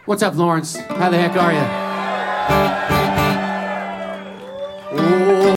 What's up, Lawrence? How the heck are you?